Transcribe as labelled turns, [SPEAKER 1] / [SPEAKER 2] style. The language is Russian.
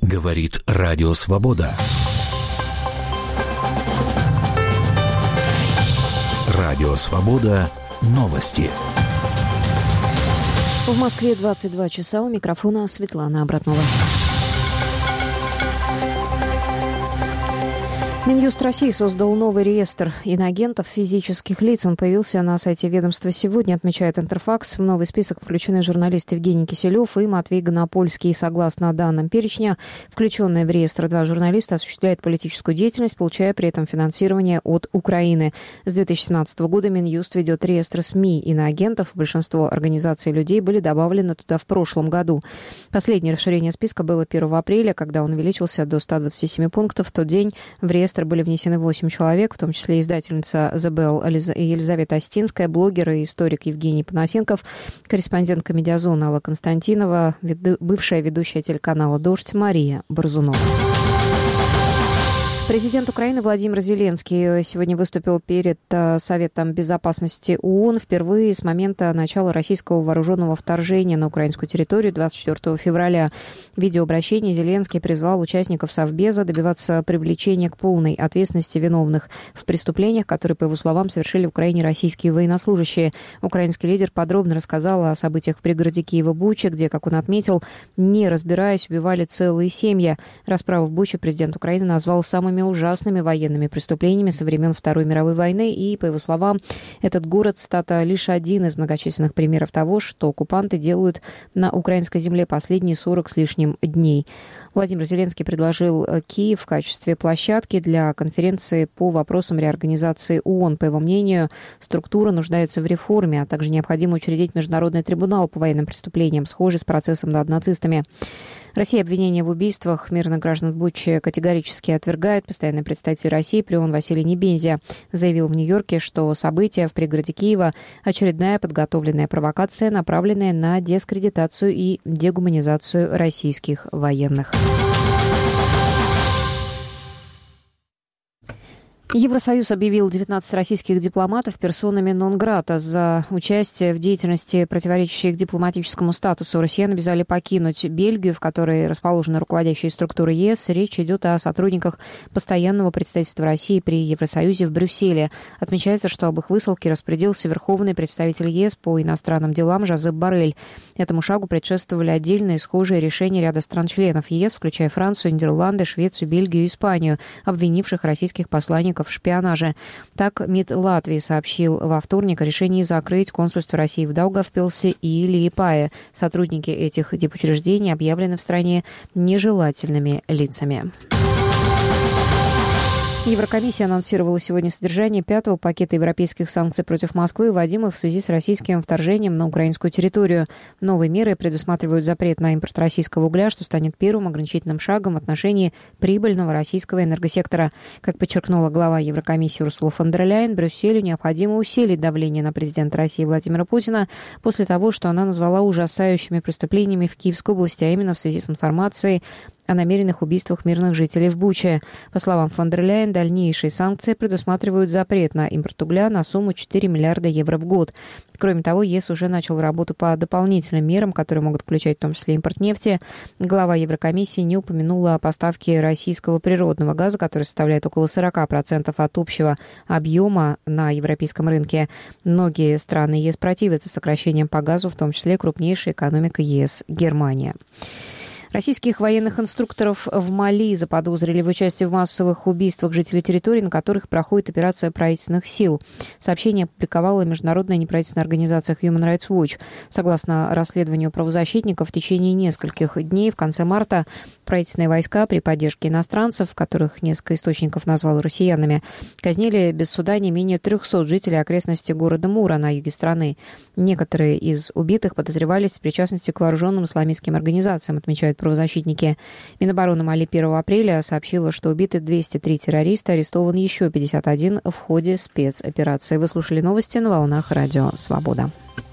[SPEAKER 1] Говорит Радио Свобода. Радио Свобода. Новости.
[SPEAKER 2] В Москве 22 часа. У микрофона Светлана Обратнова. Минюст России создал новый реестр иноагентов физических лиц. Он появился на сайте ведомства сегодня, отмечает Интерфакс. В новый список включены журналисты Евгений Киселев и Матвей Гонопольский. Согласно данным перечня, включенные в реестр 2 журналиста осуществляют политическую деятельность, получая при этом финансирование от Украины. С 2017 года Минюст ведет реестр СМИ иноагентов. Большинство организаций и людей были добавлены туда в прошлом году. Последнее расширение списка было 1 апреля, когда он увеличился до 127 пунктов. В тот день в реестр были внесены 8 человек, в том числе издательница The Bell Елизавета Остинская, блогер и историк Евгений Панасенков, корреспондентка «Медиазоны» Алла Константинова, бывшая ведущая телеканала «Дождь» Мария Борзунова. Президент Украины Владимир Зеленский сегодня выступил перед Советом безопасности ООН впервые с момента начала российского вооруженного вторжения на украинскую территорию 24 февраля. В видеообращении Зеленский призвал участников Совбеза добиваться привлечения к полной ответственности виновных в преступлениях, которые, по его словам, совершили в Украине российские военнослужащие. Украинский лидер подробно рассказал о событиях в пригороде Киева-Бучи, где, как он отметил, не разбираясь, убивали целые семьи. Расправу в Буче президент Украины назвал самым ужасными военными преступлениями со времен Второй мировой войны. И, по его словам, этот город, цитата, лишь один из многочисленных примеров того, что оккупанты делают на украинской земле последние 40 с лишним дней. Владимир Зеленский предложил Киев в качестве площадки для конференции по вопросам реорганизации ООН. По его мнению, структура нуждается в реформе, а также необходимо учредить международный трибунал по военным преступлениям, схожий с процессом над нацистами. Россия обвинения в убийствах мирных граждан в Буче категорически отвергает. Постоянный представитель России при ООН Василий Небензя заявил в Нью-Йорке, что события в пригороде Киева – очередная подготовленная провокация, направленная на дискредитацию и дегуманизацию российских военных. Евросоюз объявил 19 российских дипломатов персонами нон-грата за участие в деятельности, противоречащей их дипломатическому статусу. Россиян обязали покинуть Бельгию, в которой расположены руководящие структуры ЕС. Речь идет о сотрудниках постоянного представительства России при Евросоюзе в Брюсселе. Отмечается, что об их высылке распорядился верховный представитель ЕС по иностранным делам Жозеп Боррель. Этому шагу предшествовали отдельные схожие решения ряда стран-членов ЕС, включая Францию, Нидерланды, Швецию, Бельгию и Испанию, обвинивших российских посланников в шпионаже. Так, МИД Латвии сообщил во вторник о решении закрыть консульство России в Даугавпилсе и Лиепае. Сотрудники этих дипучреждений объявлены в стране нежелательными лицами. Еврокомиссия анонсировала сегодня содержание 5-го пакета европейских санкций против Москвы, вводимых в связи с российским вторжением на украинскую территорию. Новые меры предусматривают запрет на импорт российского угля, что станет первым ограничительным шагом в отношении прибыльного российского энергосектора. Как подчеркнула глава Еврокомиссии Урсула фон дер Ляйен, Брюсселю необходимо усилить давление на президента России Владимира Путина после того, что она назвала ужасающими преступлениями в Киевской области, а именно в связи с информацией о намеренных убийствах мирных жителей в Буче. По словам фон дер Ляйен, дальнейшие санкции предусматривают запрет на импорт угля на сумму 4 миллиарда евро в год. Кроме того, ЕС уже начал работу по дополнительным мерам, которые могут включать в том числе импорт нефти. Глава Еврокомиссии не упомянула о поставке российского природного газа, который составляет около 40% от общего объема на европейском рынке. Многие страны ЕС противятся сокращениям по газу, в том числе крупнейшая экономика ЕС – Германия. Российских военных инструкторов в Мали заподозрили в участии в массовых убийствах жителей территорий, на которых проходит операция правительственных сил. Сообщение опубликовала международная неправительственная организация Human Rights Watch. Согласно расследованию правозащитников, в течение нескольких дней в конце марта правительственные войска при поддержке иностранцев, которых несколько источников назвало россиянами, казнили без суда не менее 300 жителей окрестностей города Мура на юге страны. Некоторые из убитых подозревались в причастности к вооруженным исламистским организациям, отмечают правозащитники. Минобороны Мали 1 апреля сообщила, что убиты 203 террориста, арестован еще 51 в ходе спецоперации. Вы слушали новости на волнах Радио Свобода.